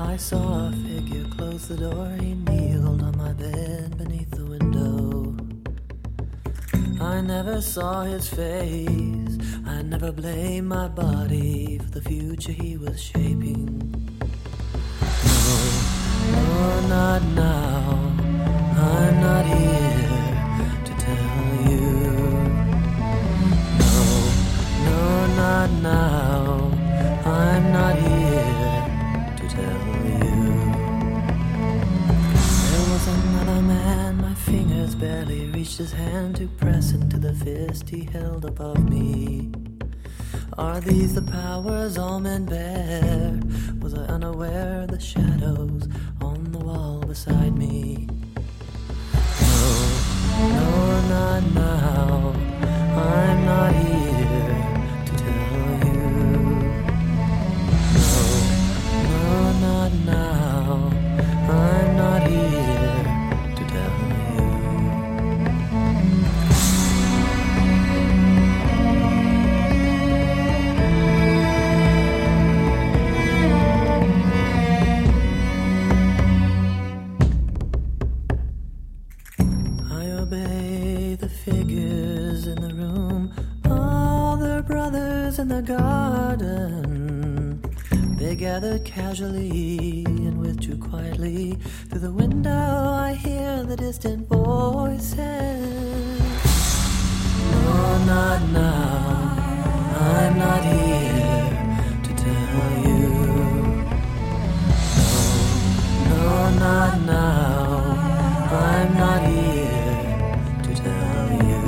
I saw a figure close the door. He kneeled on my bed beneath the window. I never saw his face. I never blamed my body for the future he was shaping. No, no, not now. I'm not here to tell you. No, no, not now. I'm not here to tell you. There was another man. My fingers barely reached his hand to press into the fist he held above me. Are these the powers all men bear? Was I unaware of the shadows on the wall beside me? No, not now. I'm not here to tell you. No, not now. I'm not here to tell you. I obey the figures in the room, all their brothers in the garden. They gathered casually and withdrew quietly. Through the window I hear the distant voices. No, not now. I'm not here to tell you. No, no, not now. I'm not here to tell you.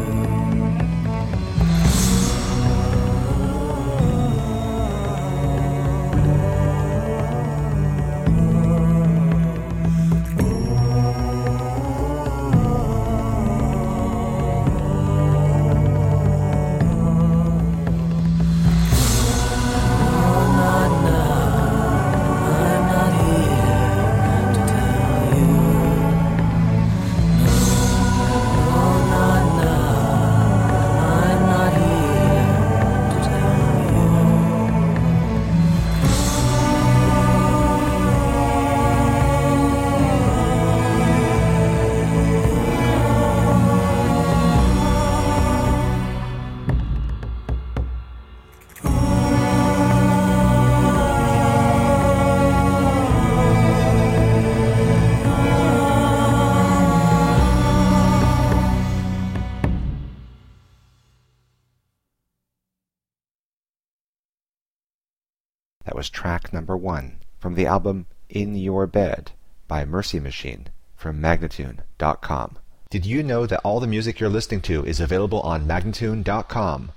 That was track number 1 from the album In Your Bed by Mercy Machine from Magnatune.com. Did you know that all the music you're listening to is available on Magnatune.com?